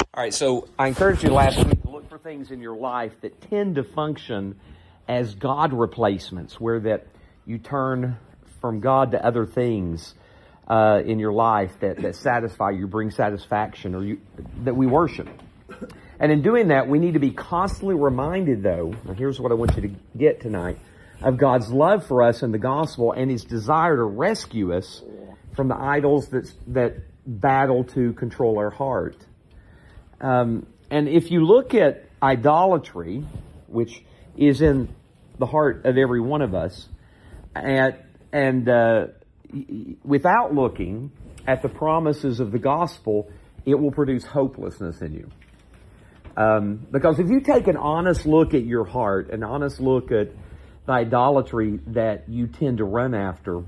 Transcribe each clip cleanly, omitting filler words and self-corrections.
All right, so I encouraged you last week to look for things in your life that tend to function as God replacements, where that you turn from God to other things in your life that satisfy you, bring satisfaction, or that we worship. And in doing that, we need to be constantly reminded, though, and here's what I want you to get tonight, of God's love for us in the gospel and His desire to rescue us from the idols that battle to control our heart. And if you look at idolatry, which is in the heart of every one of us, without looking at the promises of the gospel, it will produce hopelessness in you. Because if you take an honest look at your heart, an honest look at the idolatry that you tend to run after,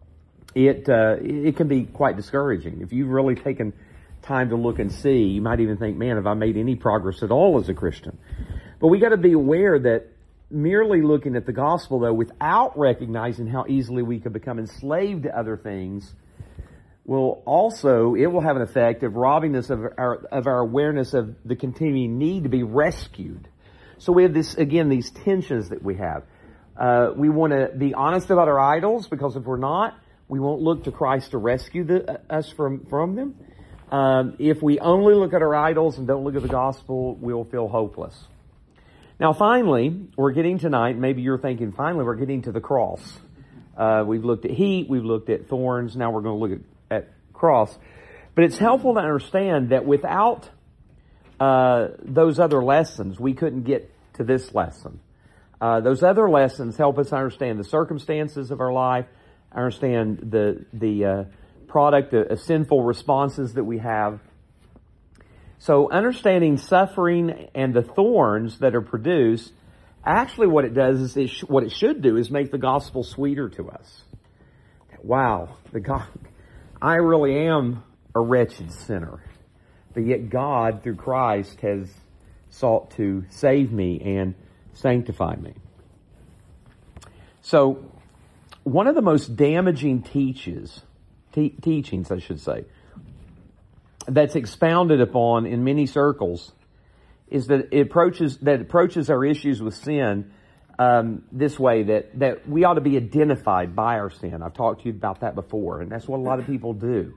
it can be quite discouraging. If you've really taken time to look and see, you might even think, man, have I made any progress at all as a Christian? But we got to be aware that merely looking at the gospel, though, without recognizing how easily we can become enslaved to other things, it will have an effect of robbing us of our awareness of the continuing need to be rescued. So we have these tensions that we have. We want to be honest about our idols, because if we're not, we won't look to Christ to rescue us from them. If we only look at our idols and don't look at the gospel, we'll feel hopeless. Now, finally, we're getting tonight, maybe you're thinking, finally, we're getting to the cross. We've looked at heat, we've looked at thorns, now we're going to look at cross. But it's helpful to understand that without those other lessons, we couldn't get to this lesson. Those other lessons help us understand the circumstances of our life, understand the product of sinful responses that we have. So understanding suffering and the thorns that are produced, actually what it does is what it should do is make the gospel sweeter to us. Wow, I really am a wretched sinner, but yet God, through Christ, has sought to save me and sanctify me. So, one of the most damaging teachings, I should say, that's expounded upon in many circles is that it approaches our issues with sin this way, that we ought to be identified by our sin. I've talked to you about that before, and that's what a lot of people do.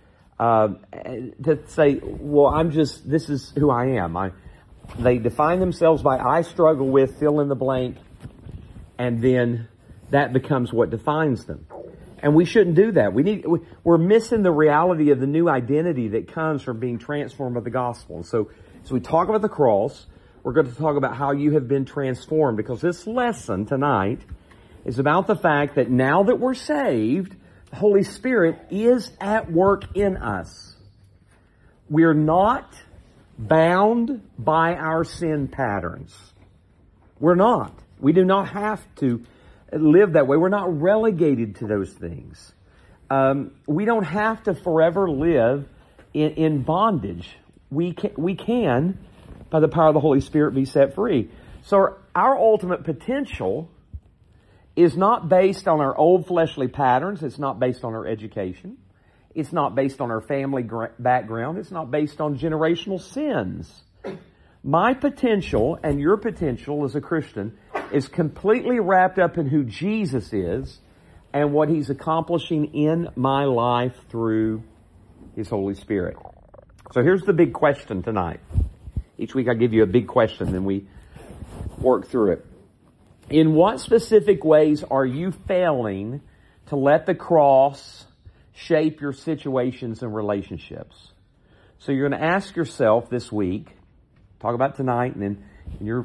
To say, well, this is who I am. They define themselves by, I struggle with, fill in the blank, and then that becomes what defines them. And we shouldn't do that. We're missing the reality of the new identity that comes from being transformed by the gospel. And so we talk about the cross. We're going to talk about how you have been transformed, because this lesson tonight is about the fact that now that we're saved, the Holy Spirit is at work in us. We're not bound by our sin patterns. We're not. We do not have to live that way. We're not relegated to those things. We don't have to forever live in bondage. We can, by the power of the Holy Spirit, be set free. So our ultimate potential is not based on our old fleshly patterns. It's not based on our education. It's not based on our family background. It's not based on generational sins. My potential and your potential as a Christian is completely wrapped up in who Jesus is and what He's accomplishing in my life through His Holy Spirit. So here's the big question tonight. Each week I give you a big question and we work through it. In what specific ways are you failing to let the cross shape your situations and relationships? So you're going to ask yourself this week, talk about tonight and then in your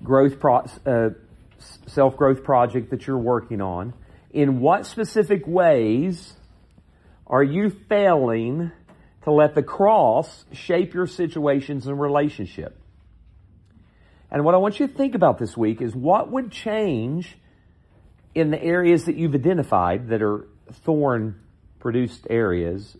self-growth project that you're working on, in what specific ways are you failing to let the cross shape your situations and relationship? And what I want you to think about this week is what would change in the areas that you've identified that are thorn-producing areas.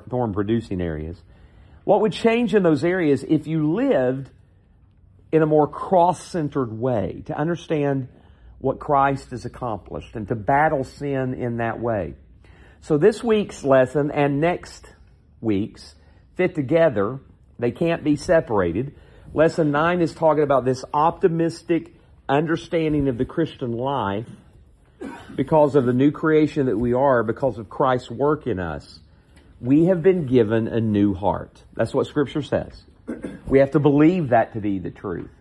What would change in those areas if you lived in a more cross-centered way, to understand what Christ has accomplished and to battle sin in that way? So this week's lesson and next week's fit together They can't be separated. Lesson 9 is talking about this optimistic understanding of the Christian life because of the new creation that we are, because of Christ's work in us. We have been given a new heart. That's what Scripture says. We have to believe that to be the truth.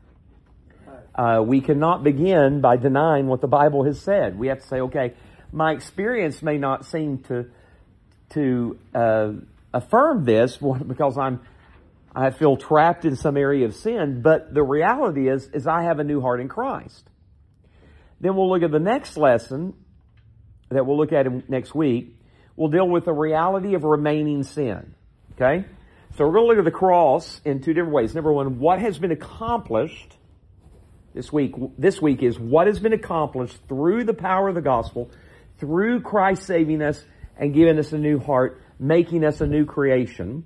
We cannot begin by denying what the Bible has said. We have to say, okay, my experience may not seem to affirm this because I feel trapped in some area of sin, but the reality is I have a new heart in Christ. Then we'll look at the next lesson that we'll look at next week. We'll deal with the reality of remaining sin. Okay? So we're going to look at the cross in two different ways. Number one, what has been accomplished this week. This week is what has been accomplished through the power of the gospel, through Christ saving us and giving us a new heart, making us a new creation.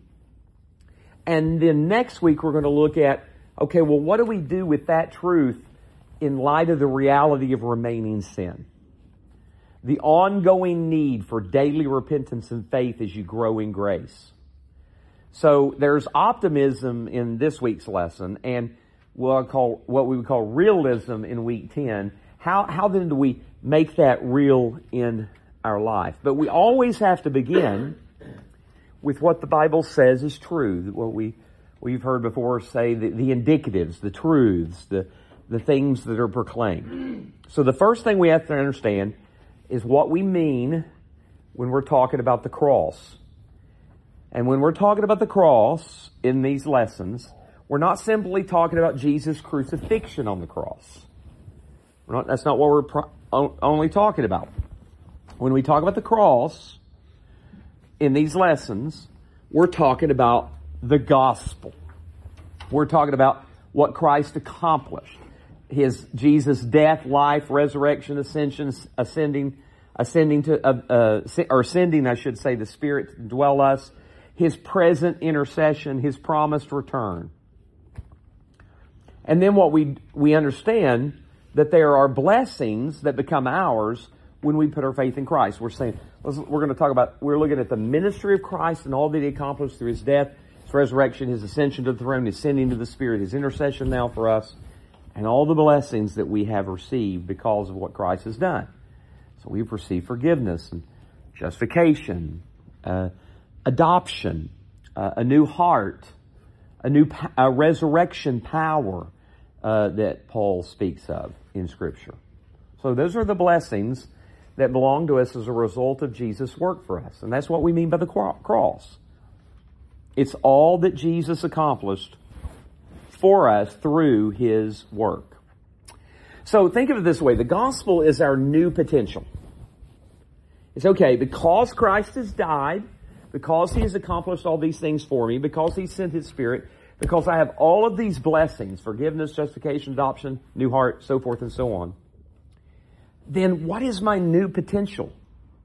And then next week we're going to look at, okay, well, what do we do with that truth in light of the reality of remaining sin? The ongoing need for daily repentance and faith as you grow in grace. So there's optimism in this week's lesson and what we would call realism in week 10. How then do we make that real in our life? But we always have to begin with what the Bible says is true. What we've heard before say, the indicatives, the truths, the things that are proclaimed. So the first thing we have to understand is what we mean when we're talking about the cross. And when we're talking about the cross in these lessons, we're not simply talking about Jesus' crucifixion on the cross. That's not what we're only talking about. When we talk about the cross in these lessons, we're talking about the gospel. We're talking about what Christ accomplished. Jesus' death, life, resurrection, ascension, ascending the Spirit to dwell us, His present intercession, His promised return. And then what we understand that there are blessings that become ours when we put our faith in Christ. We're looking at the ministry of Christ and all that He accomplished through His death, His resurrection, His ascension to the throne, His sending to the Spirit, His intercession now for us, and all the blessings that we have received because of what Christ has done. So we've received forgiveness and justification, adoption, a new heart, a resurrection power that Paul speaks of in Scripture. So those are the blessings that belong to us as a result of Jesus' work for us. And that's what we mean by the cross. It's all that Jesus accomplished for us through His work. So think of it this way. The gospel is our new potential. It's okay, because Christ has died, because He has accomplished all these things for me, because He sent His Spirit, because I have all of these blessings, forgiveness, justification, adoption, new heart, so forth and so on, then what is my new potential?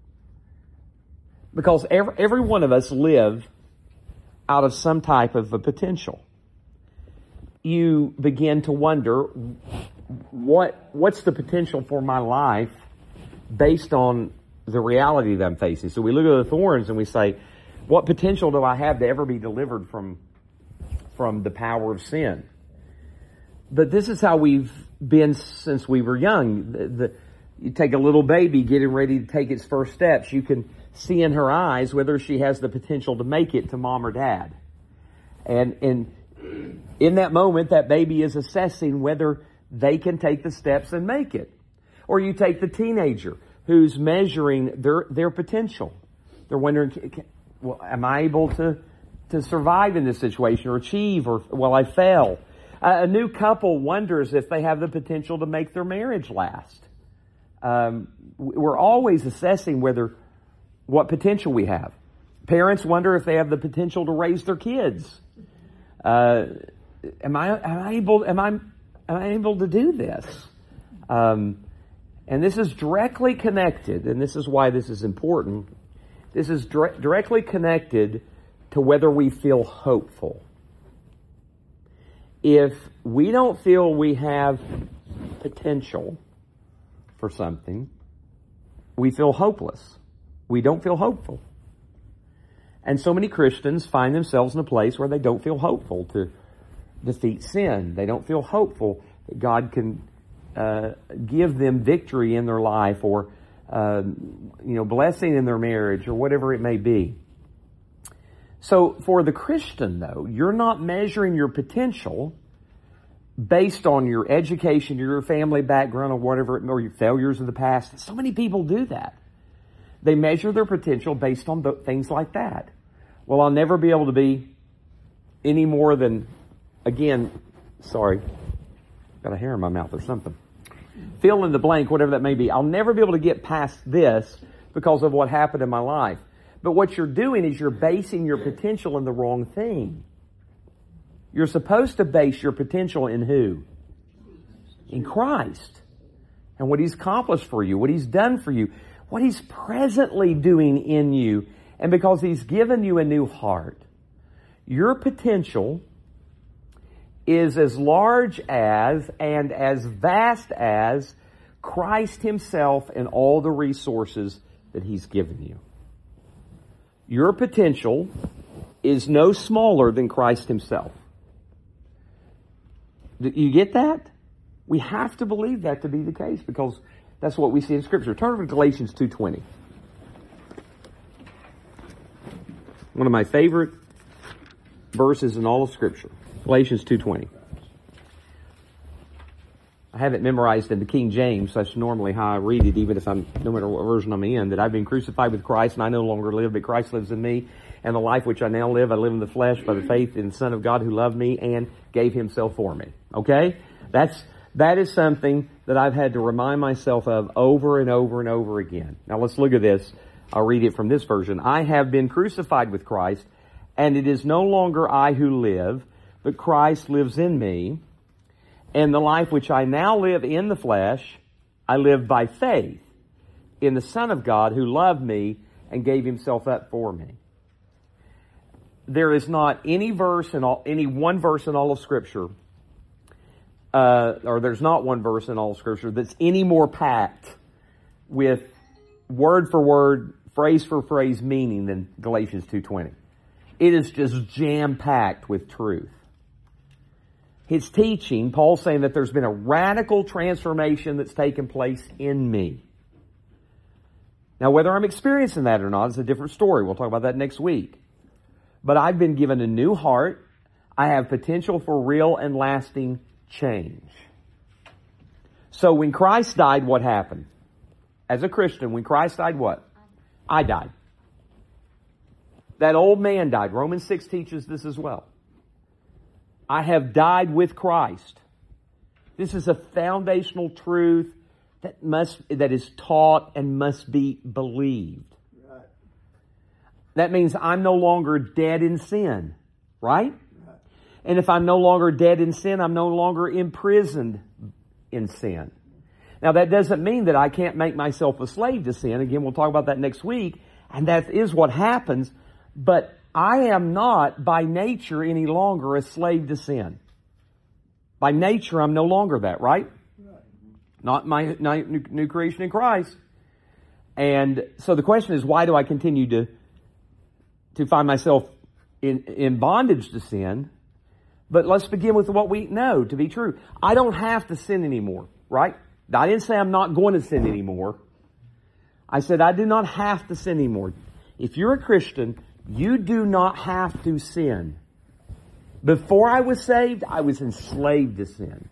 Because every one of us live out of some type of a potential. You begin to wonder, what's the potential for my life based on the reality that I'm facing? So we look at the thorns and we say, what potential do I have to ever be delivered from the power of sin? But this is how we've been since we were young. You take a little baby getting ready to take its first steps. You can see in her eyes whether she has the potential to make it to mom or dad. And in that moment, that baby is assessing whether they can take the steps and make it. Or you take the teenager who's measuring their potential. They're wondering, well, am I able to survive in this situation or achieve, or will I fail? A new couple wonders if they have the potential to make their marriage last. We're always assessing what potential we have. Parents wonder if they have the potential to raise their kids. Am I able to do this? And this is directly connected, and this is why this is important. This is directly connected to whether we feel hopeful. If we don't feel we have potential for something, we feel hopeless. We don't feel hopeful. And so many Christians find themselves in a place where they don't feel hopeful to defeat sin. They don't feel hopeful that God can give them victory in their life, or blessing in their marriage, or whatever it may be. So for the Christian, though, you're not measuring your potential based on your education, your family background, or whatever, or your failures of the past. So many people do that. They measure their potential based on things like that. Well, I'll never be able to be any more than, got a hair in my mouth or something. Fill in the blank, whatever that may be. I'll never be able to get past this because of what happened in my life. But what you're doing is you're basing your potential in the wrong thing. You're supposed to base your potential in who? In Christ. And what He's accomplished for you, what He's done for you, what He's presently doing in you. And because He's given you a new heart, your potential is as large as and as vast as Christ Himself and all the resources that He's given you. Your potential is no smaller than Christ Himself. You get that? We have to believe that to be the case, because that's what we see in Scripture. Turn over to Galatians 2:20. One of my favorite verses in all of Scripture. Galatians 2:20. I have it memorized in the King James. That's normally how I read it, even if no matter what version I'm in, that I've been crucified with Christ, and I no longer live, but Christ lives in me. And the life which I now live, I live in the flesh by the faith in the Son of God who loved me and gave Himself for me. Okay? That is something that I've had to remind myself of over and over and over again. Now let's look at this. I'll read it from this version. I have been crucified with Christ, and it is no longer I who live, but Christ lives in me. And the life which I now live in the flesh, I live by faith in the Son of God who loved me and gave Himself up for me. There is not any one verse in all of Scripture, or there's not one verse in all of Scripture that's any more packed with word for word, phrase for phrase meaning than Galatians 2:20. It is just jam-packed with truth. His teaching, Paul's saying that there's been a radical transformation that's taken place in me. Now, whether I'm experiencing that or not is a different story. We'll talk about that next week. But I've been given a new heart. I have potential for real and lasting change. So when Christ died, what happened? As a Christian, when Christ died, what? I died. That old man died. Romans 6 teaches this as well. I have died with Christ. This is a foundational truth that is taught and must be believed. Right. That means I'm no longer dead in sin, right? And if I'm no longer dead in sin, I'm no longer imprisoned in sin. Now that doesn't mean that I can't make myself a slave to sin. Again, we'll talk about that next week. And that is what happens. But I am not by nature any longer a slave to sin. By nature, I'm no longer that, right? Not my new creation in Christ. And so the question is, why do I continue to find myself in bondage to sin? But let's begin with what we know to be true. I don't have to sin anymore, right? I didn't say I'm not going to sin anymore. I said I do not have to sin anymore. If you're a Christian, you do not have to sin. Before I was saved, I was enslaved to sin.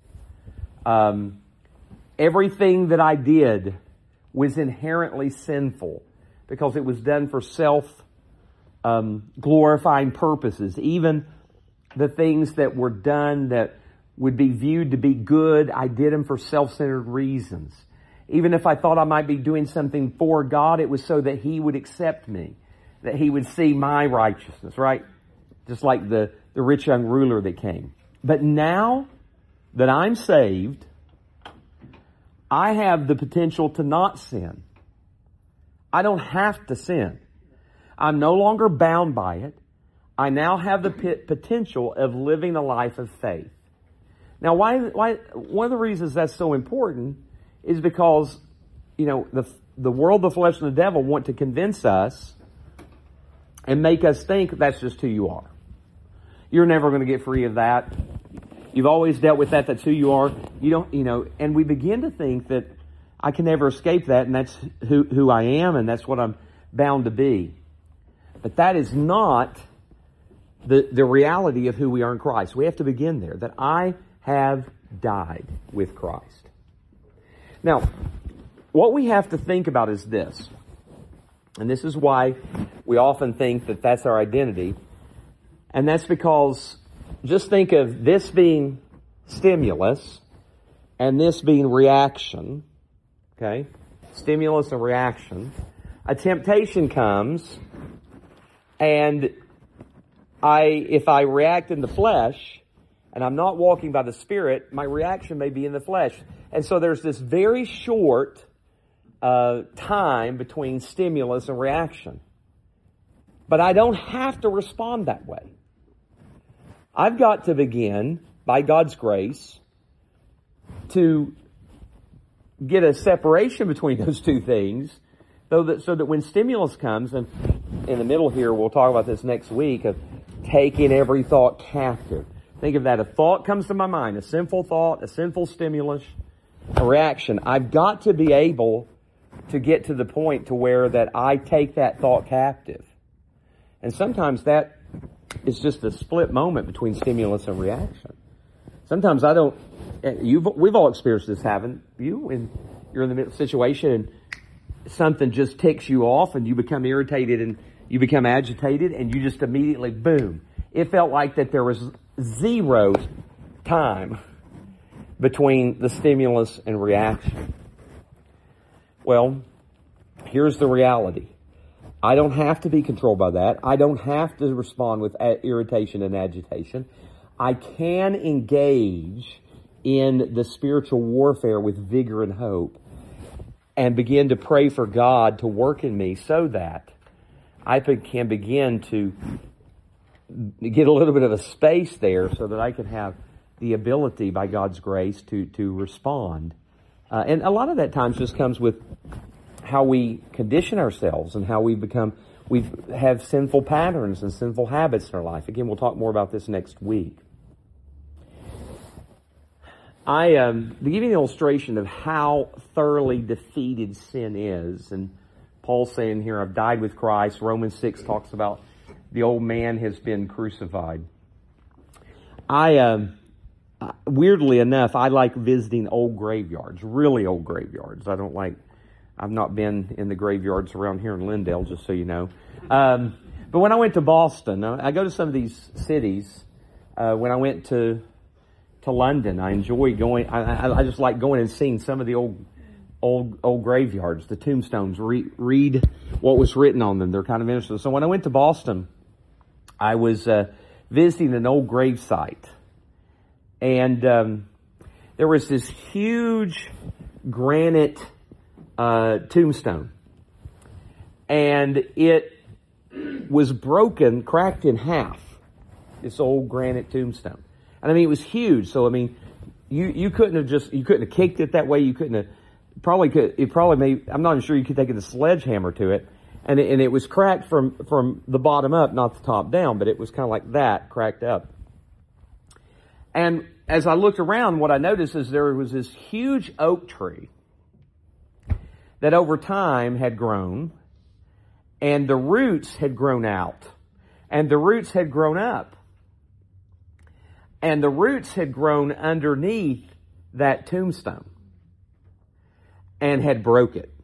Everything that I did was inherently sinful because it was done for self-glorifying purposes. Even the things that were done that would be viewed to be good, I did them for self-centered reasons. Even if I thought I might be doing something for God, it was so that He would accept me, that He would see my righteousness, right? Just like the rich young ruler that came. But now that I'm saved, I have the potential to not sin. I don't have to sin. I'm no longer bound by it. I now have the potential of living a life of faith. Now, why? One of the reasons that's so important is because, the world, the flesh, and the devil want to convince us and make us think that's just who you are. You're never going to get free of that. You've always dealt with that. That's who you are. You don't, and we begin to think that I can never escape that, and that's who I am, and that's what I'm bound to be. But that is not the reality of who we are in Christ. We have to begin there, that I have died with Christ. Now, what we have to think about is this, and this is why we often think that that's our identity, and that's because just think of this being stimulus and this being reaction, okay? Stimulus and reaction. A temptation comes, and if I react in the flesh, and I'm not walking by the Spirit, my reaction may be in the flesh. And so there's this very short time between stimulus and reaction. But I don't have to respond that way. I've got to begin, by God's grace, to get a separation between those two things, so that when stimulus comes, and in the middle here, we'll talk about this next week, of taking every thought captive. Think of that. A thought comes to my mind, a sinful thought, a sinful stimulus, a reaction. I've got to be able to get to the point to where that I take that thought captive. And sometimes that is just a split moment between stimulus and reaction. Sometimes I don't, we've all experienced this, haven't you? And you're in the middle of a situation and something just ticks you off and you become irritated and you become agitated and you just immediately, boom. It felt like that there was zero time between the stimulus and reaction. Well, here's the reality. I don't have to be controlled by that. I don't have to respond with irritation and agitation. I can engage in the spiritual warfare with vigor and hope and begin to pray for God to work in me so that I can begin to get a little bit of a space there so that I can have the ability by God's grace to respond. And a lot of that times just comes with how we condition ourselves and how we have sinful patterns and sinful habits in our life. Again, we'll talk more about this next week. To give you an illustration of how thoroughly defeated sin is, and Paul's saying here, I've died with Christ. Romans 6 talks about the old man has been crucified. Weirdly enough, I like visiting old graveyards, really old graveyards. I've not been in the graveyards around here in Lindale, just so you know. But when I went to Boston, I go to some of these cities. When I went to London, I enjoy going. I just like going and seeing some of the old graveyards, the tombstones. Read what was written on them. They're kind of interesting. So when I went to Boston, I was visiting an old grave site, and there was this huge granite tombstone, and it was broken, cracked in half. This old granite tombstone. And I mean, it was huge. So I mean, you couldn't have kicked it that way. You couldn't have, I'm not even sure you could take a sledgehammer to it. And it was cracked from the bottom up, not the top down, but it was kind of like that, cracked up. And as I looked around, what I noticed is there was this huge oak tree that over time had grown, and the roots had grown out, and the roots had grown up. And the roots had grown underneath that tombstone and had broke it.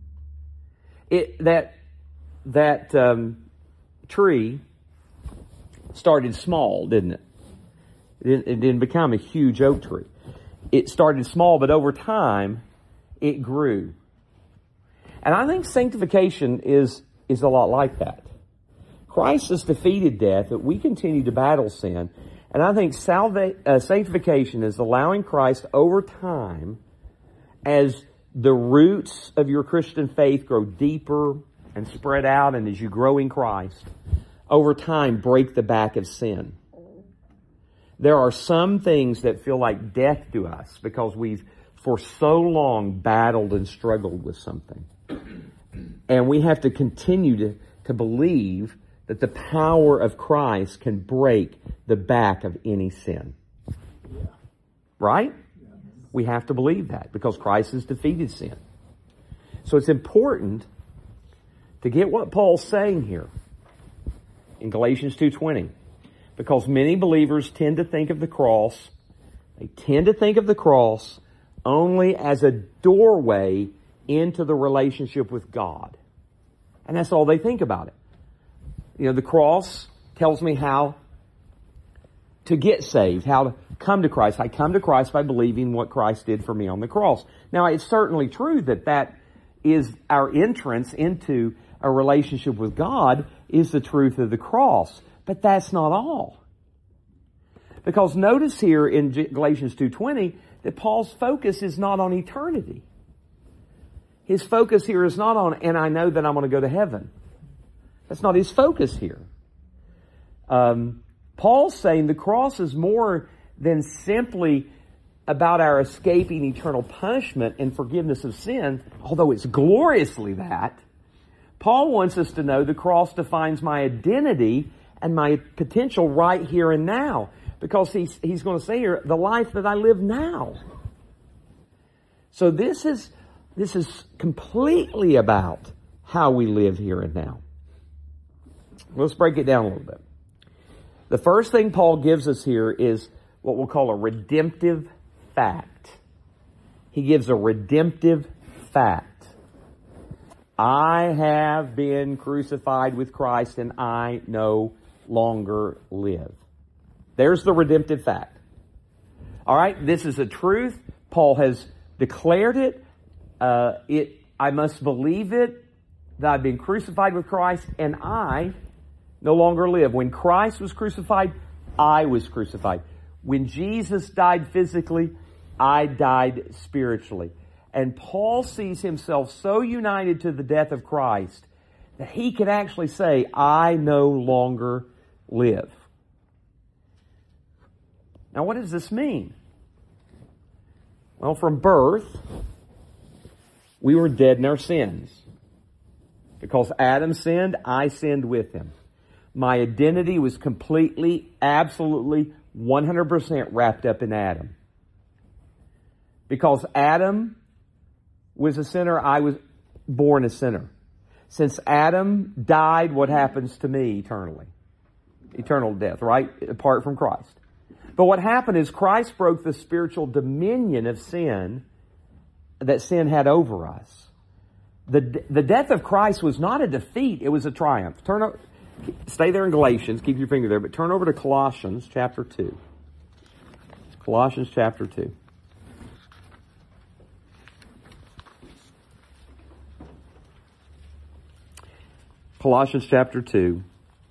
That tree started small, didn't it? It didn't become a huge oak tree. It started small, but over time, it grew. And I think sanctification is a lot like that. Christ has defeated death, but we continue to battle sin. And I think sanctification is allowing Christ over time, as the roots of your Christian faith grow deeper and spread out, and as you grow in Christ, over time break the back of sin. There are some things that feel like death to us because we've for so long battled and struggled with something. And we have to continue to believe that the power of Christ can break the back of any sin. Right? We have to believe that because Christ has defeated sin. So it's important to get what Paul's saying here in Galatians 2:20. Because many believers tend to think of the cross, they tend to think of the cross only as a doorway into the relationship with God. And that's all they think about it. You know, the cross tells me how to get saved, how to come to Christ. I come to Christ by believing what Christ did for me on the cross. Now, it's certainly true that that is our entrance into a relationship with God is the truth of the cross. But that's not all. Because notice here in Galatians 2:20 that Paul's focus is not on eternity. His focus here is not on, and I know that I'm going to go to heaven. That's not his focus here. Paul's saying the cross is more than simply about our escaping eternal punishment and forgiveness of sin, although it's gloriously that. Paul wants us to know the cross defines my identity and my potential right here and now. Because he's going to say here, the life that I live now. So this is completely about how we live here and now. Let's break it down a little bit. The first thing Paul gives us here is what we'll call a redemptive fact. He gives a redemptive fact. I have been crucified with Christ and I no longer live. There's the redemptive fact. All right, this is a truth. Paul has declared it. I must believe it, that I've been crucified with Christ and I no longer live. When Christ was crucified, I was crucified. When Jesus died physically, I died spiritually. And Paul sees himself so united to the death of Christ that he can actually say, I no longer live. Now, what does this mean? Well, from birth, we were dead in our sins. Because Adam sinned, I sinned with him. My identity was completely, absolutely, 100% wrapped up in Adam. Because Adam was a sinner, I was born a sinner. Since Adam died, what happens to me eternally? Eternal death, right? Apart from Christ. But what happened is Christ broke the spiritual dominion of sin that sin had over us. The death of Christ was not a defeat, it was a triumph. Stay there in Galatians, keep your finger there, but turn over to Colossians chapter 2. Colossians chapter 2. Colossians chapter 2.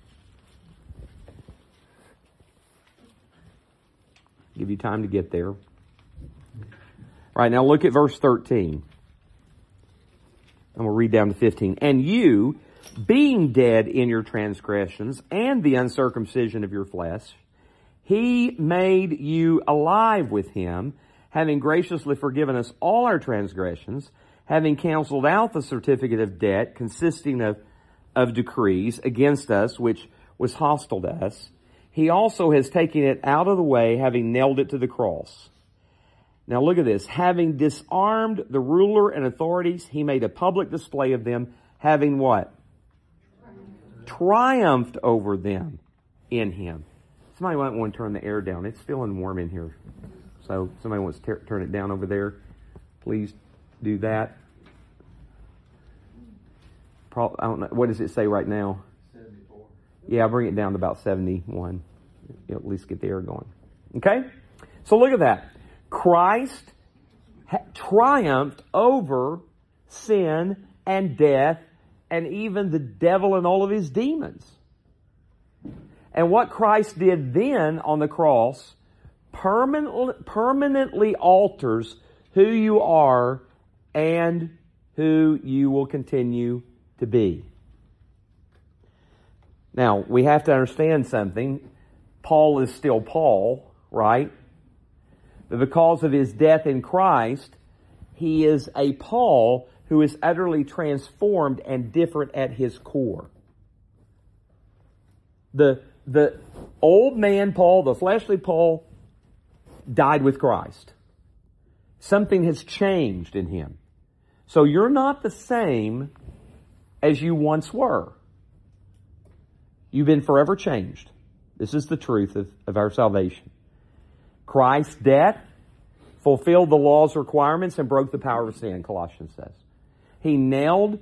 Give you time to get there. All right, now look at verse 13. And we'll read down to 15. And you, being dead in your transgressions and the uncircumcision of your flesh, he made you alive with him, having graciously forgiven us all our transgressions, having canceled out the certificate of debt consisting of decrees against us, which was hostile to us. He also has taken it out of the way, having nailed it to the cross. Now look at this. Having disarmed the ruler and authorities, he made a public display of them, having what? Triumphed over them in him. Somebody might want to turn the air down. It's feeling warm in here. So somebody wants to turn it down over there. Please do that. I don't know. What does it say right now? 74. Yeah, I'll bring it down to about 71. You'll at least get the air going. Okay? So look at that. Christ triumphed over sin and death and even the devil and all of his demons. And what Christ did then on the cross permanently alters who you are and who you will continue to be. Now, we have to understand something. Paul is still Paul, right? But because of his death in Christ, he is a Paul who is utterly transformed and different at his core. The old man Paul, the fleshly Paul, died with Christ. Something has changed in him. So you're not the same as you once were. You've been forever changed. This is the truth of our salvation. Christ's death fulfilled the law's requirements and broke the power of sin, Colossians says. He nailed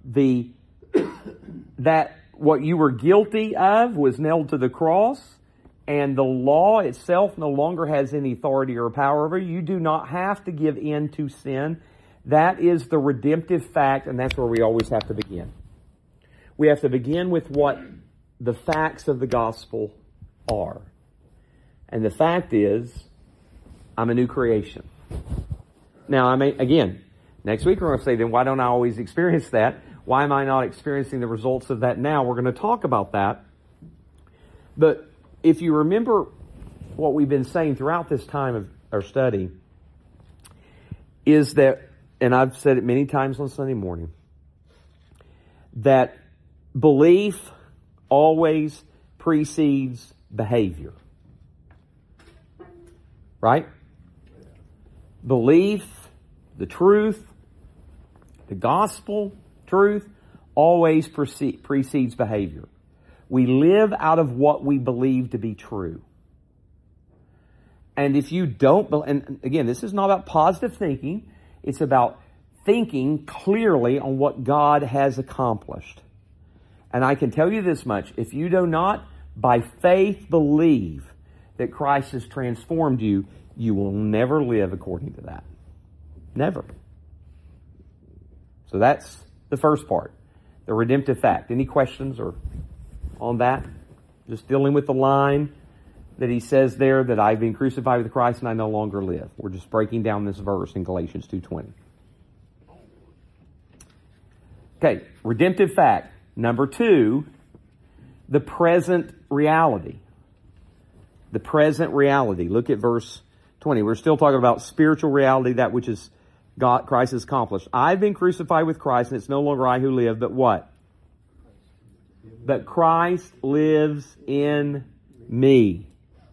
that what you were guilty of was nailed to the cross, and the law itself no longer has any authority or power over you. You do not have to give in to sin. That is the redemptive fact, and that's where we always have to begin. We have to begin with what the facts of the gospel are. And the fact is, I'm a new creation. Now, again, next week we're going to say, then why don't I always experience that? Why am I not experiencing the results of that now? We're going to talk about that. But if you remember what we've been saying throughout this time of our study, is that, and I've said it many times on Sunday morning, that belief always precedes behavior. Right? Belief, the truth, the gospel truth, always precedes behavior. We live out of what we believe to be true. And if you don't, and again, this is not about positive thinking. It's about thinking clearly on what God has accomplished. And I can tell you this much. If you do not, by faith, believe that Christ has transformed you, you will never live according to that. Never. So that's the first part, the redemptive fact. Any questions or on that? Just dealing with the line that he says there, that I've been crucified with Christ and I no longer live. We're just breaking down this verse in Galatians 2:20. Okay, redemptive fact. Number 2, the present reality. The present reality. Look at verse 20. We're still talking about spiritual reality, that which is God, Christ has accomplished. I've been crucified with Christ, and it's no longer I who live, but what? But Christ lives in me.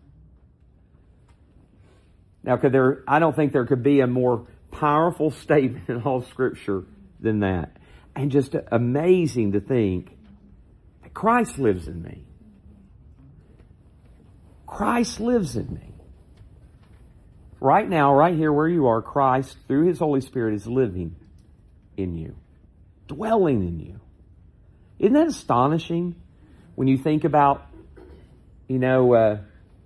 Now, I don't think there could be a more powerful statement in all Scripture than that. And just amazing to think that Christ lives in me. Christ lives in me. Right now, right here where you are, Christ, through His Holy Spirit, is living in you. Dwelling in you. Isn't that astonishing when you think about, the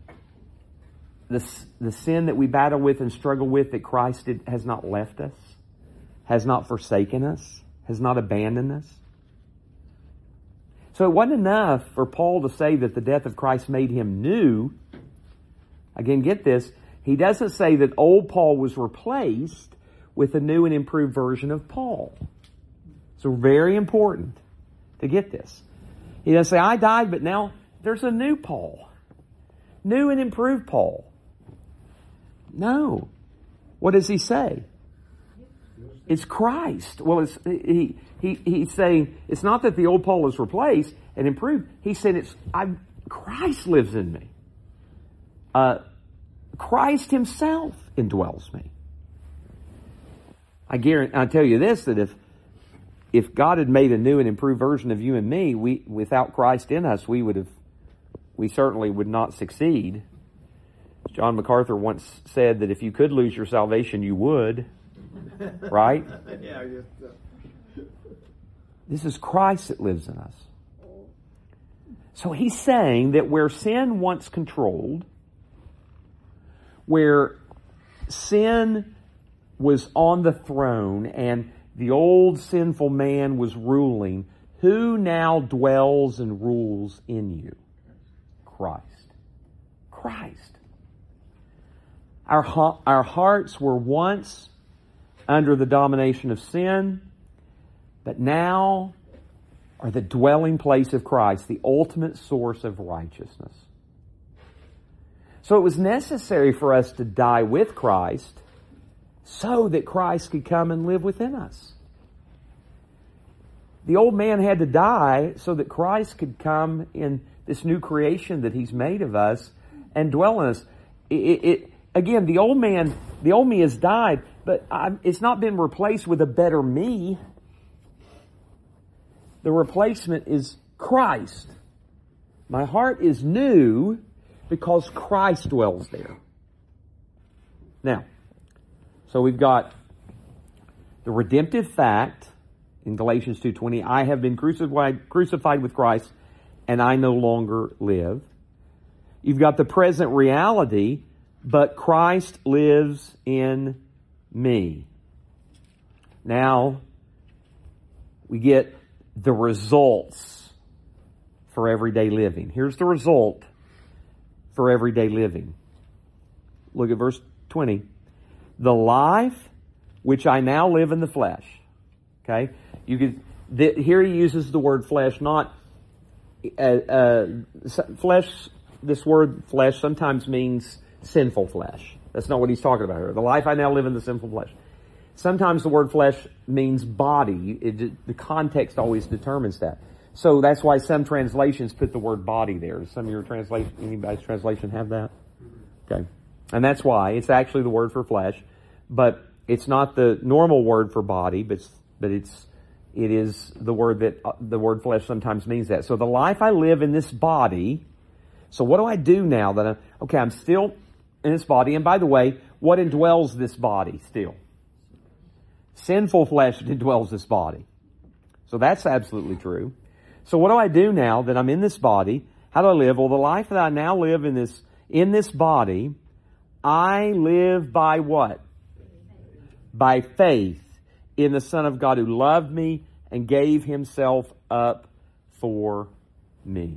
sin that we battle with and struggle with, that Christ has not left us, has not forsaken us, has not abandoned us? So it wasn't enough for Paul to say that the death of Christ made him new. Again, get this. He doesn't say that old Paul was replaced with a new and improved version of Paul. So very important to get this. He doesn't say, I died, but now there's a new Paul. New and improved Paul. No. What does he say? It's Christ. Well, he's saying it's not that the old Paul is replaced and improved. He's saying Christ lives in me. Christ Himself indwells me. I tell you this, that if God had made a new and improved version of you and me, without Christ in us, we certainly would not succeed. John MacArthur once said that if you could lose your salvation, you would. Right? Yeah, I guess so. This is Christ that lives in us. So he's saying that where sin once controlled, where sin was on the throne and the old sinful man was ruling, who now dwells and rules in you? Christ. Christ. Our hearts were once under the domination of sin, but now are the dwelling place of Christ, the ultimate source of righteousness. So it was necessary for us to die with Christ so that Christ could come and live within us. The old man had to die so that Christ could come and this new creation that He's made of us and dwell in us. Again, the old me has died, but it's not been replaced with a better me. The replacement is Christ. My heart is new because Christ dwells there. Now, so we've got the redemptive fact in Galatians 2:20, I have been crucified with Christ, and I no longer live. You've got the present reality, but Christ lives in me. Now, we get the results for everyday living. Here's the result for everyday living. Look at verse 20. The life which I now live in the flesh. Okay? Here he uses the word flesh, not flesh. This word flesh sometimes means sinful flesh. That's not what he's talking about here. The life I now live in the sinful flesh. Sometimes the word flesh means body. The context always determines that. So that's why some translations put the word body there. Does some of your anybody's translation have that? Okay. And that's why it's actually the word for flesh, but it's not the normal word for body, but it is the word that the word flesh sometimes means that. So the life I live in this body. So what do I do now that I'm still in this body? And by the way, what indwells this body still? Sinful flesh indwells this body. So that's absolutely true. So what do I do now that I'm in this body? How do I live? Well, the life that I now live in this body, I live by what? By faith in the Son of God who loved me and gave Himself up for me.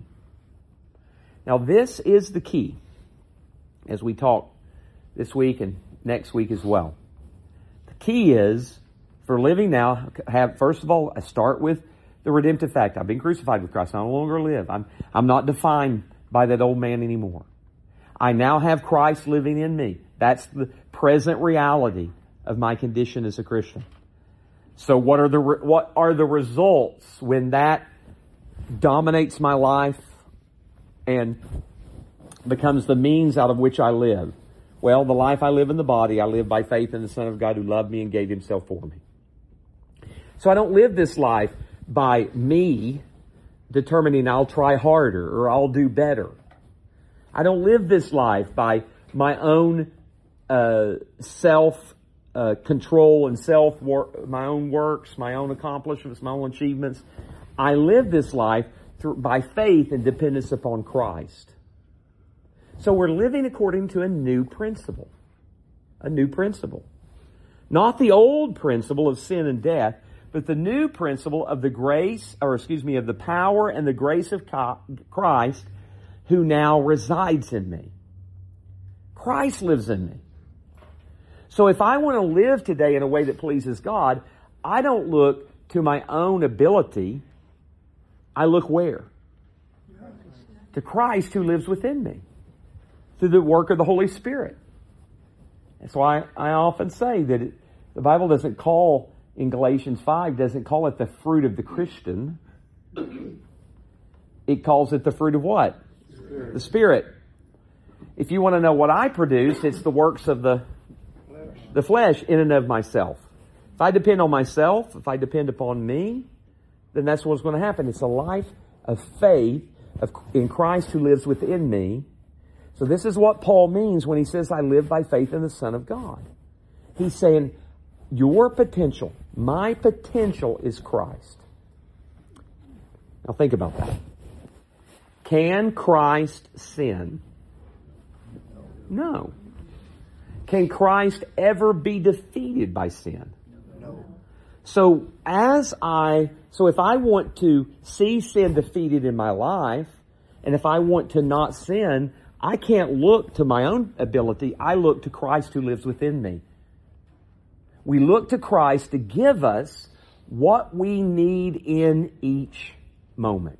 Now this is the key as we talk this week and next week as well. The key is for living now, first of all, I start with the redemptive fact. I've been crucified with Christ. I no longer live. I'm not defined by that old man anymore. I now have Christ living in me. That's the present reality of my condition as a Christian. So what are the results when that dominates my life and becomes the means out of which I live? Well, the life I live in the body, I live by faith in the Son of God who loved me and gave Himself for me. So I don't live this life by me determining I'll try harder or I'll do better. I don't live this life by my own self control and my own works, my own accomplishments, my own achievements. I live this life by faith and dependence upon Christ. So we're living according to a new principle. A new principle. Not the old principle of sin and death, but the new principle of the of the power and the grace of Christ who now resides in me. Christ lives in me. So if I want to live today in a way that pleases God, I don't look to my own ability. I look where? To Christ who lives within me through the work of the Holy Spirit. That's why I often say that the Bible doesn't call, in Galatians 5, doesn't call it the fruit of the Christian. It calls it the fruit of what? Spirit. The Spirit. If you want to know what I produce, it's the works of the flesh in and of myself. If I depend on myself, if I depend upon me, then that's what's going to happen. It's a life of faith in Christ who lives within me. So this is what Paul means when he says, I live by faith in the Son of God. He's saying, your potential, my potential is Christ. Now think about that. Can Christ sin? No. Can Christ ever be defeated by sin? No. So if I want to see sin defeated in my life, and if I want to not sin, I can't look to my own ability. I look to Christ who lives within me. We look to Christ to give us what we need in each moment.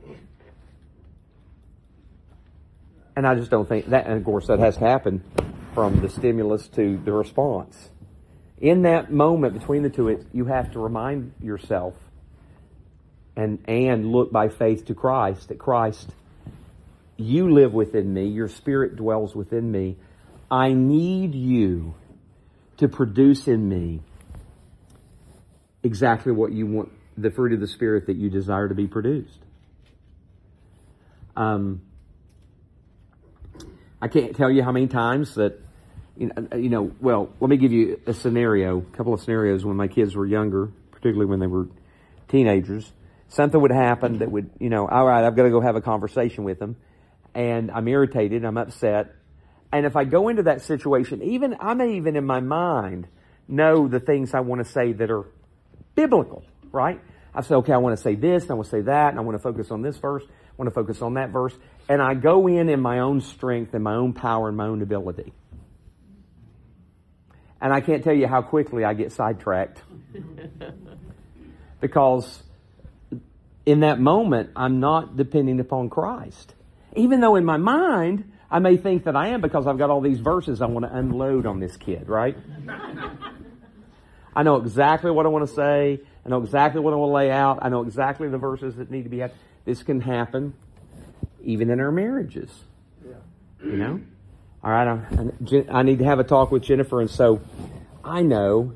And I just don't think that, and of course that has to happen from the stimulus to the response. In that moment between the two, you have to remind yourself and look by faith to Christ, that Christ you live within me. Your Spirit dwells within me. I need you to produce in me exactly what you want, the fruit of the Spirit that you desire to be produced. I can't tell you how many times that, well, let me give you a couple of scenarios when my kids were younger, particularly when they were teenagers. Something would happen that would, all right, I've got to go have a conversation with them. And I'm irritated, I'm upset. And if I go into that situation, I may even in my mind know the things I want to say that are biblical, right? I say, okay, I want to say this, and I want to say that, and I want to focus on this verse, I want to focus on that verse. And I go in my own strength and my own power and my own ability. And I can't tell you how quickly I get sidetracked. Because in that moment, I'm not depending upon Christ. Even though in my mind, I may think that I am because I've got all these verses I want to unload on this kid, right? I know exactly what I want to say. I know exactly what I want to lay out. I know exactly the verses that need to be had. This can happen even in our marriages. Yeah. All right, I need to have a talk with Jennifer, and so I know,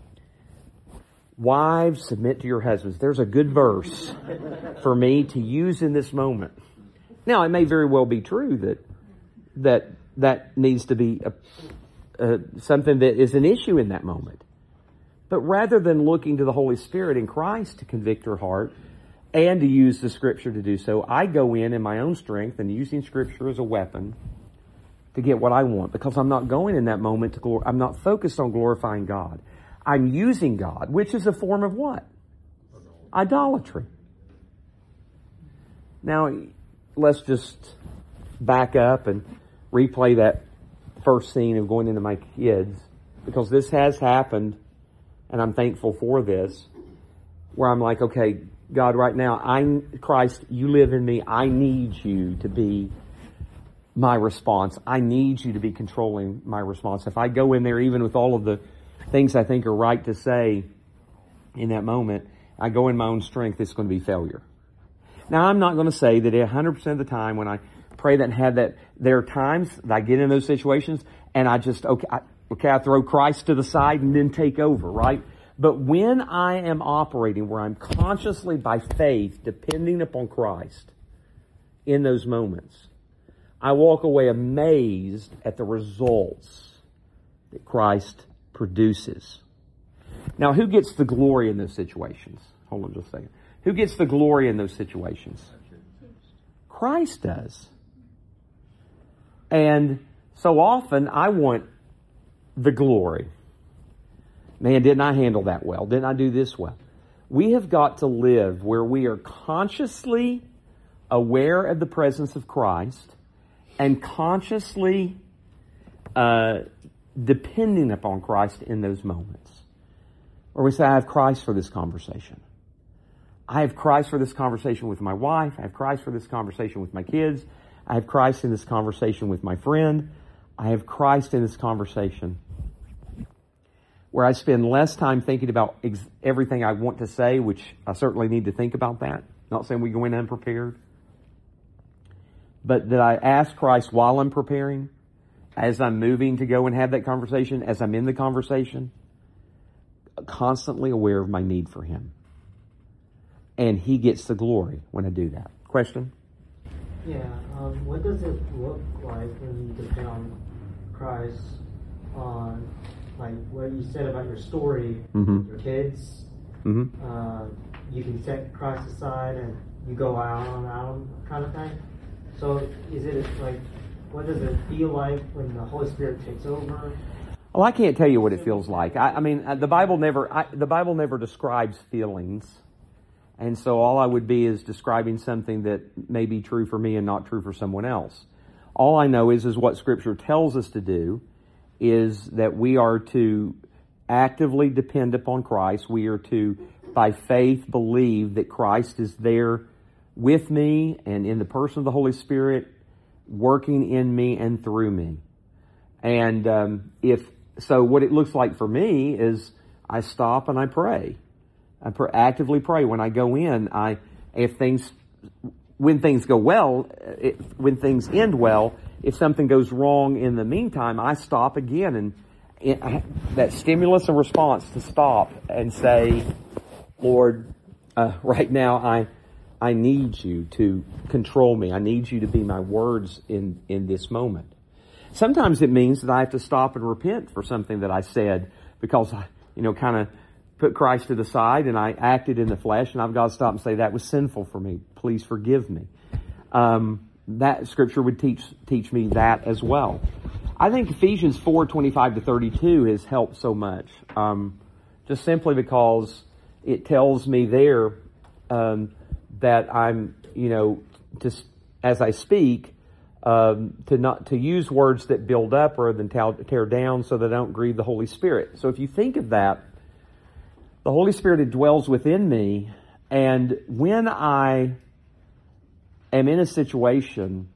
wives, submit to your husbands. There's a good verse for me to use in this moment. Now, it may very well be true that needs to be something that is an issue in that moment. But rather than looking to the Holy Spirit in Christ to convict her heart and to use the Scripture to do so, I go in my own strength and using Scripture as a weapon to get what I want, because I'm not going in that moment I'm not focused on glorifying God. I'm using God, which is a form of what? Idolatry. Now, let's just back up and replay that first scene of going into my kids, because this has happened, and I'm thankful for this, where I'm like, okay, God, right now, Christ, you live in me. I need you to be my response. I need you to be controlling my response. If I go in there, even with all of the things I think are right to say in that moment, I go in my own strength, it's going to be failure. Now, I'm not going to say that 100% of the time when I pray that and have that, there are times that I get in those situations and I just, I throw Christ to the side and then take over, right? But when I am operating where I'm consciously by faith depending upon Christ in those moments, I walk away amazed at the results that Christ produces. Now, who gets the glory in those situations? Hold on just a second. Who gets the glory in those situations? Christ does. And so often I want the glory. Man, didn't I handle that well? Didn't I do this well? We have got to live where we are consciously aware of the presence of Christ and consciously depending upon Christ in those moments. Or we say, I have Christ for this conversation. I have Christ for this conversation with my wife. I have Christ for this conversation with my kids. I have Christ in this conversation with my friend. I have Christ in this conversation where I spend less time thinking about everything I want to say, which I certainly need to think about that. Not saying we go in unprepared. But that I ask Christ while I'm preparing, as I'm moving to go and have that conversation, as I'm in the conversation, constantly aware of my need for Him. And He gets the glory when I do that. Question? Yeah. What does it look like when you depend on Christ on, like what you said about your story, your kids? You can set Christ aside and you go out on own kind of thing. So is it like, what does it feel like when the Holy Spirit takes over? Well, I can't tell you what it feels like. I mean, the Bible never describes feelings. And so all I would be is describing something that may be true for me and not true for someone else. All I know is what Scripture tells us to do is that we are to actively depend upon Christ. We are to, by faith, believe that Christ is there with me and in the person of the Holy Spirit working in me and through me. And so what it looks like for me is I stop and I pray. I actively pray. When I go in, if things when things go well, when things end well, if something goes wrong in the meantime, I stop again, and that stimulus and response to stop and say, Lord, right now I need you to control me. I need you to be my words in this moment. Sometimes it means that I have to stop and repent for something that I said because I, kind of put Christ to the side and I acted in the flesh, and I've got to stop and say, that was sinful for me. Please forgive me. That scripture would teach me that as well. I think Ephesians 4:25-32 has helped so much. Just simply because it tells me there, that I'm, just as I speak, to use words that build up rather than tear down, so that I don't grieve the Holy Spirit. So if you think of that, the Holy Spirit dwells within me, and when I am in a situation,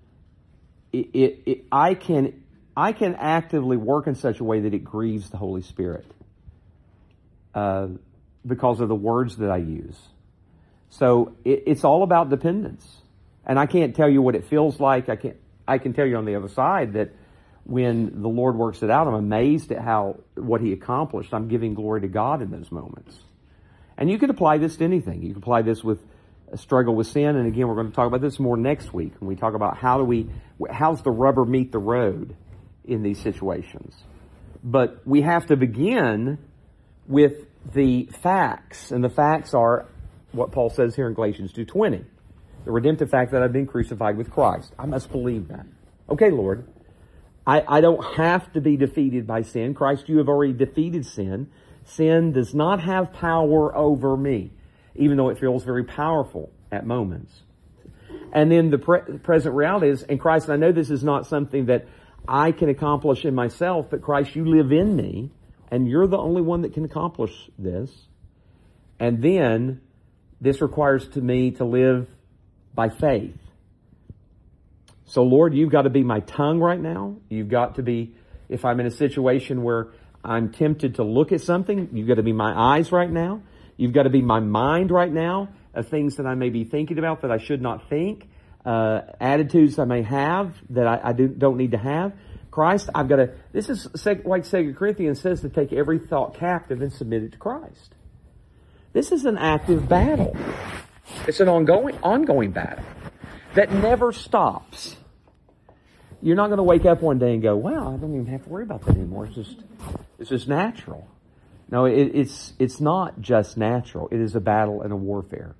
I can actively work in such a way that it grieves the Holy Spirit because of the words that I use. So it's all about dependence. And I can't tell you what it feels like. I can tell you on the other side that when the Lord works it out, I'm amazed at what He accomplished. I'm giving glory to God in those moments. And you can apply this to anything. You can apply this with a struggle with sin. And again, we're going to talk about this more next week when we talk about how's the rubber meet the road in these situations. But we have to begin with the facts. And the facts are what Paul says here in Galatians 2:20. The redemptive fact that I've been crucified with Christ. I must believe that. Okay, Lord. I don't have to be defeated by sin. Christ, you have already defeated sin. Sin does not have power over me, even though it feels very powerful at moments. And then the present reality is, in Christ, and I know this is not something that I can accomplish in myself, but Christ, you live in me, and you're the only one that can accomplish this. And then this requires to me to live by faith. So Lord, you've got to be my tongue right now. You've got to be, if I'm in a situation where I'm tempted to look at something, you've got to be my eyes right now. You've got to be my mind right now of things that I may be thinking about that I should not think, attitudes I may have that I don't need to have. Christ, I've got to, this is like 2 Corinthians says, to take every thought captive and submit it to Christ. This is an active battle. It's an ongoing battle that never stops. You're not going to wake up one day and go, wow, I don't even have to worry about that anymore. It's just natural. No, it's not just natural. It is a battle and a warfare.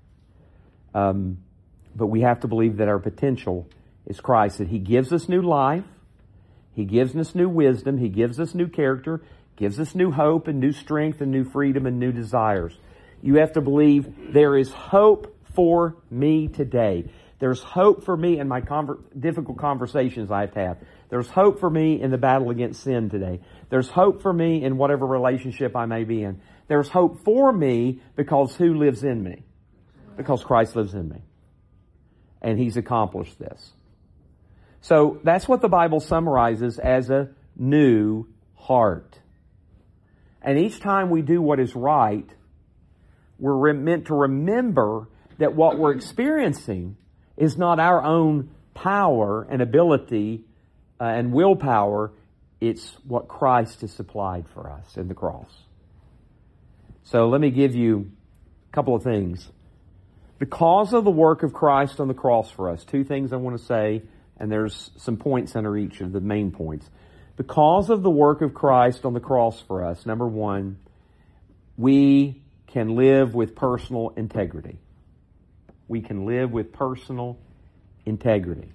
But we have to believe that our potential is Christ, that He gives us new life. He gives us new wisdom. He gives us new character, gives us new hope and new strength and new freedom and new desires. You have to believe there is hope for me today. There's hope for me in my difficult conversations I have to have. There's hope for me in the battle against sin today. There's hope for me in whatever relationship I may be in. There's hope for me because who lives in me? Because Christ lives in me. And He's accomplished this. So that's what the Bible summarizes as a new heart. And each time we do what is right, we're meant to remember that what we're experiencing is not our own power and ability and willpower. It's what Christ has supplied for us in the cross. So let me give you a couple of things. Because of the work of Christ on the cross for us, two things I want to say, and there's some points under each of the main points. Because of the work of Christ on the cross for us, number one, we can live with personal integrity. We can live with personal integrity.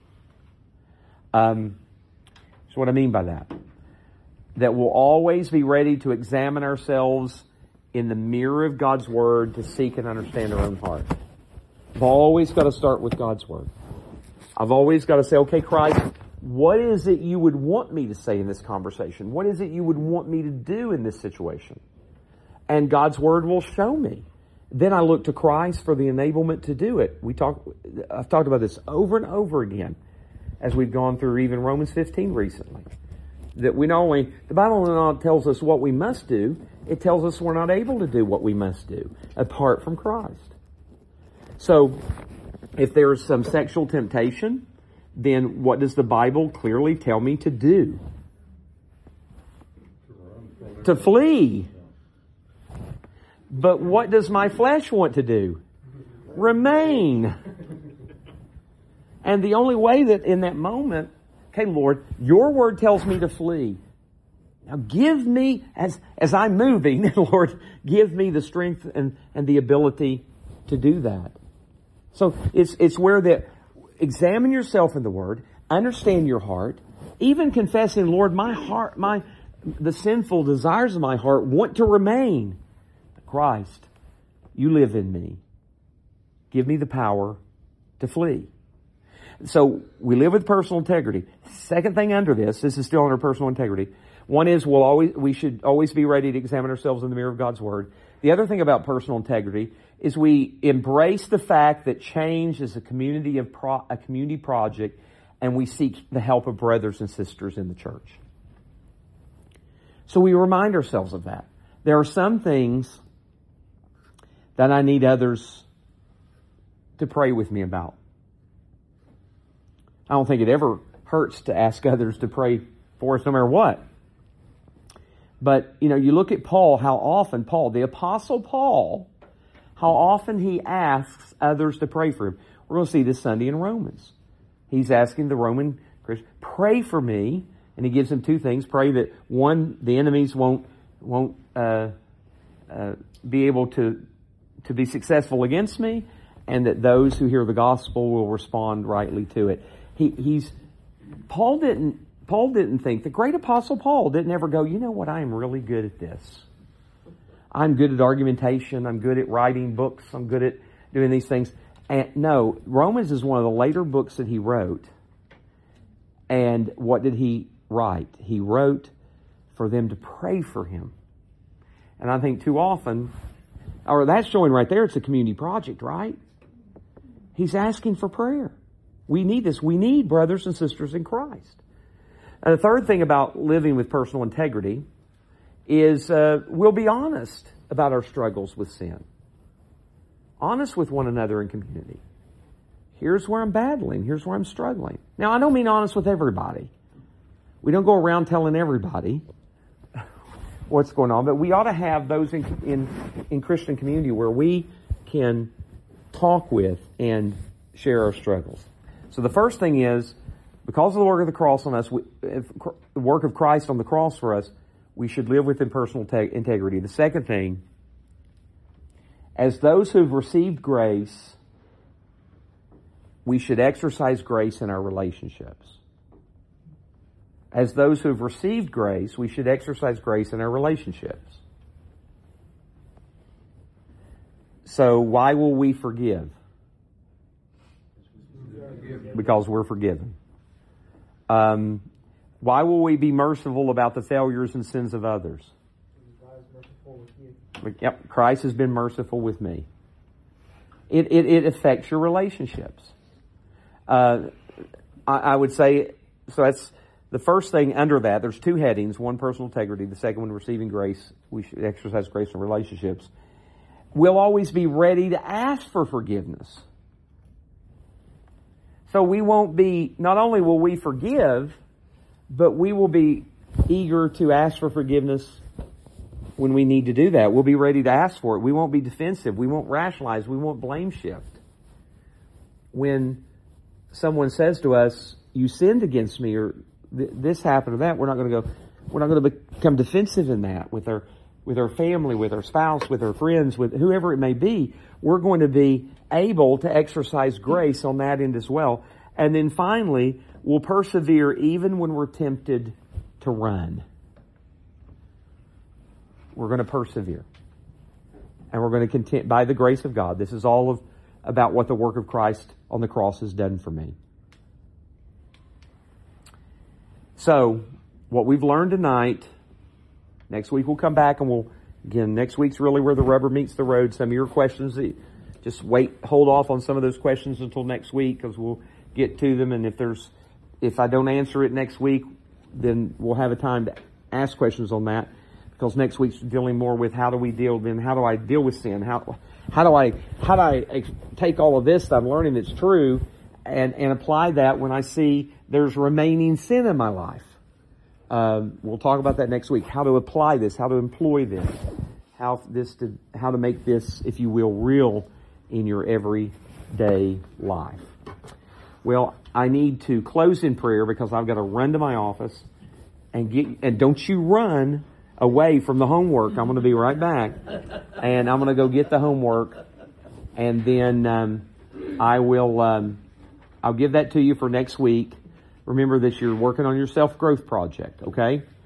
So what I mean by that? That we'll always be ready to examine ourselves in the mirror of God's Word to seek and understand our own heart. I've always got to start with God's Word. I've always got to say, okay, Christ, what is it you would want me to say in this conversation? What is it you would want me to do in this situation? And God's Word will show me. Then I look to Christ for the enablement to do it. I've talked about this over and over again as we've gone through even Romans 15 recently. That the Bible not tells us what we must do, it tells us we're not able to do what we must do apart from Christ. So, If there is some sexual temptation, then what does the Bible clearly tell me to do? To flee. But what does my flesh want to do? Remain. And the only way that in that moment, okay, Lord, your word tells me to flee. Now give me, as I'm moving, Lord, give me the strength and the ability to do that. So it's where that examine yourself in the Word, understand your heart, even confessing, Lord, my heart, the sinful desires of my heart want to remain. Christ, you live in me. Give me the power to flee. So we live with personal integrity. Second thing under this is still under personal integrity. One is we should always be ready to examine ourselves in the mirror of God's Word. The other thing about personal integrity is we embrace the fact that change is a community project, and we seek the help of brothers and sisters in the church. So we remind ourselves of that. There are some things that I need others to pray with me about. I don't think it ever hurts to ask others to pray for us no matter what. But, you look at Paul, the Apostle Paul, how often he asks others to pray for him. We're going to see this Sunday in Romans. He's asking the Roman Christians, pray for me. And he gives them two things. Pray that, one, the enemies won't be able to be successful against me, and that those who hear the gospel will respond rightly to it. Paul didn't think, the great Apostle Paul didn't ever go, you know what, I am really good at this. I'm good at argumentation. I'm good at writing books. I'm good at doing these things. And no, Romans is one of the later books that he wrote. And what did he write? He wrote for them to pray for him. And I think too often, or that's showing right there, it's a community project, right? He's asking for prayer. We need this. We need brothers and sisters in Christ. And the third thing about living with personal integrity is we'll be honest about our struggles with sin. Honest with one another in community. Here's where I'm battling. Here's where I'm struggling. Now, I don't mean honest with everybody. We don't go around telling everybody what's going on, but we ought to have those in Christian community where we can talk with and share our struggles. So the first thing is, because of the work of the cross on us, the work of Christ on the cross for us, we should live within personal integrity. The second thing, as those who've received grace, we should exercise grace in our relationships. As those who've received grace, we should exercise grace in our relationships. So why will we forgive? Because we're forgiven. Why will we be merciful about the failures and sins of others? Yep, Christ has been merciful with me. It affects your relationships. I would say, so that's the first thing under that. There's two headings. One, personal integrity. The second one, receiving grace. We should exercise grace in relationships. We'll always be ready to ask for forgiveness. So we won't be, not only will we forgive, but we will be eager to ask for forgiveness when we need to do that. We'll be ready to ask for it. We won't be defensive. We won't rationalize. We won't blame shift. When someone says to us, you sinned against me, or this happened or that, we're not going to become defensive in that with our family, with our spouse, with our friends, with whoever it may be. We're going to be able to exercise grace on that end as well. And then finally, we'll persevere even when we're tempted to run. We're going to persevere. And we're going to continue, by the grace of God. This is all about what the work of Christ on the cross has done for me. So, what we've learned tonight, next week we'll come back and next week's really where the rubber meets the road. Some of your questions, just hold off on some of those questions until next week, because we'll get to them. And if I don't answer it next week, then we'll have a time to ask questions on that, because next week's dealing more with how do I deal with sin? How do I take all of this that I'm learning that's true and apply that when I see there's remaining sin in my life? We'll talk about that next week. How to apply this, how to employ this, how to make this, if you will, real in your everyday life. Well, I need to close in prayer because I've got to run to my office and don't you run away from the homework. I'm going to be right back, and I'm going to go get the homework, and then I'll give that to you for next week. Remember that you're working on your self-growth project, okay?